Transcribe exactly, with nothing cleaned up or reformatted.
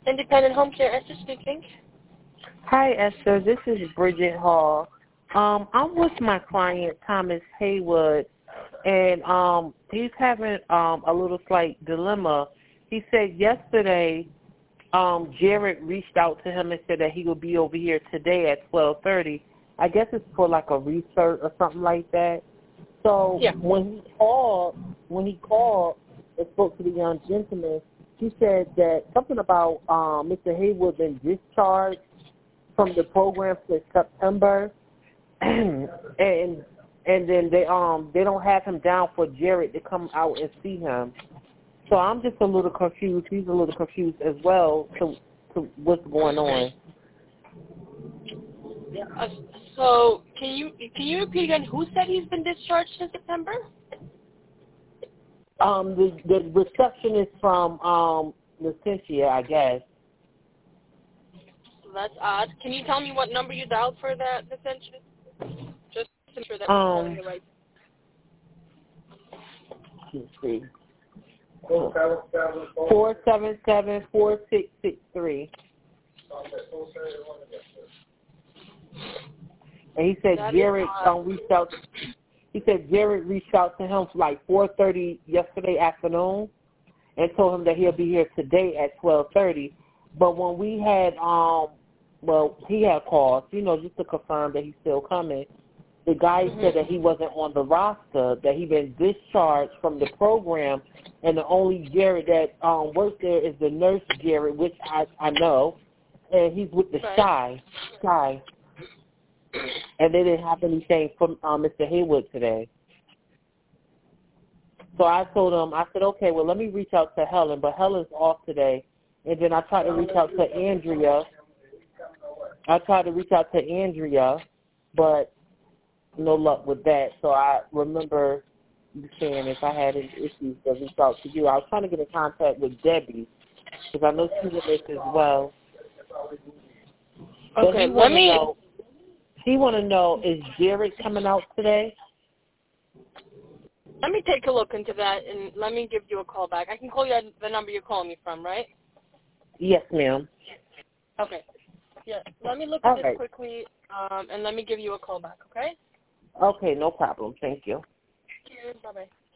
Independent Home Care, Esther speaking. Hi, Esther. This is Bridget Hall. Um, I'm with my client, Thomas Haywood, and um, he's having um, a little slight dilemma. He said yesterday um, Jared reached out to him and said that he will be over here today at twelve thirty. I guess it's for like a research or something like that. So Yeah. when he called, when he called and spoke to the young gentleman, he said that something about um, Mister Haywood been discharged from the program for September, and and then they um they don't have him down for Jared to come out and see him. So I'm just a little confused. He's a little confused as well to to what's going on. Yeah. Uh, so can you can you repeat again? Who said he's been discharged in September? Um, the the receptionist from um Lucentia, I guess. That's odd. Can you tell me what number you dialed for that receptionist? Just to make sure that I'm Um, calling the right. let's see. Four seven seven four six six three. And he said That Jared um, reached out. He said Jared reached out to him for like four thirty yesterday afternoon, and told him that he'll be here today at twelve thirty. But when we had um, well, he had called, you know, just to confirm that he's still coming. The guy Mm-hmm. said that he wasn't on the roster, that he'd been discharged from the program, and the only Jared that um, works there is the nurse Jared, which I, I know, and he's with the Right. Shy, Shy. And they didn't have anything from um, Mister Haywood today. So I told him, I said, okay, well, let me reach out to Helen, but Helen's off today. And then I tried to reach out to Andrea. I tried to reach out to Andrea, but no luck with that. So I remember you saying if I had any issues to reach out to you. I was trying to get in contact with Debbie because I know she's in this as well. But Okay, he let wanna me. know, he want to know, is Jared coming out today? Let me take a look into that, and let me give you a call back. I can call you at the number you're calling me from, right? Yes, ma'am. Okay. Yeah. Let me look at All this right. quickly, um, and let me give you a call back. Okay? Okay, no problem. Thank you. Thank you. Bye bye.